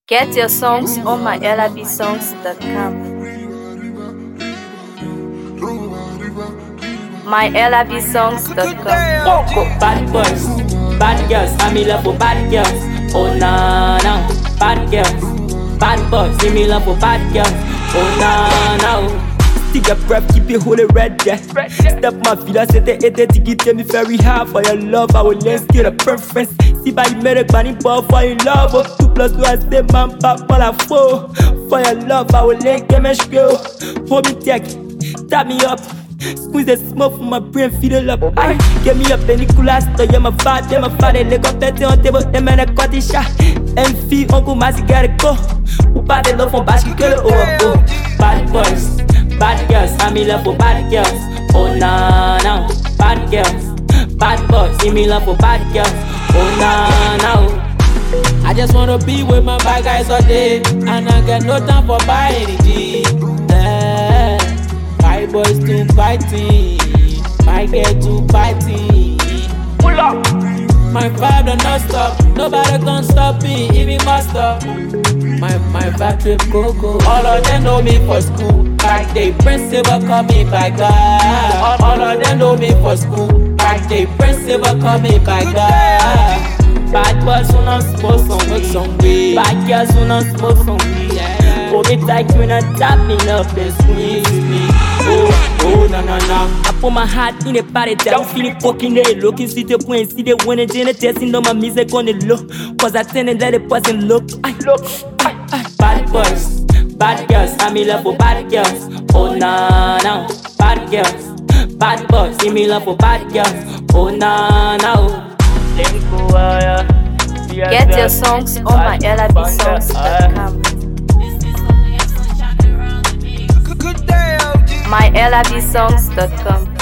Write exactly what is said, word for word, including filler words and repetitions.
Get your songs on my L I B songs dot com. my L I B songs dot com. Bad boys, bad girls, I'm in love for bad girls. Oh nah nah, bad girls, bad boys, I'm in love for bad girls. Oh nah nah. Take your breath, keep it holy red there. Step my feet, I said the eight to get me very hard for your love. I will let's get a preference. See by the medic, man, ball for your love. Oh, two plus two, I say man, pop all I four. For your love, I will let them go. Hold me tight, tap me up. Squeeze the smoke from my brain, feed it up. Aye, get me up in the cool ass, so you're my father, you're my father. Leg up that on table, them man, I got the shot. M V, Uncle Mazzy, gotta go. Who bad they love from basket, girl, oh, oh. Bad boys, bad girls, I'm in love for bad girls. Oh, nah, nah, bad girls. Bad boys, I'm in love for bad girls. Oh, nah, nah. I just wanna be with my bad guys all day, and I got no time for bad energy. Yeah. My boys too fighting, my girl too fighting. Pull up. My vibe don't not stop, nobody can stop me, even master. My my vibe trip coco, all of them know me for school. Like they principal call me by God. All of them know me for school. Like they principal call me by God. Bad boys who not smoke some make some way. Bad girls who not smoke some weed. Hold me tight when I tap me love, they squeeze me. Oh, oh, na na na. I put my heart in the party, down feeling fucking they looking. See the point, see the one and then testing on my music on the low. Cause I tend to let the person look. I look, I, I. Bad boys, bad girls, I'm in love for bad girls. Oh, nah, nah, bad girls. Bad boys, I'm in love for bad girls. Oh, nah, nah. Get your songs on my L I B songs dot com. my L I B songs dot com.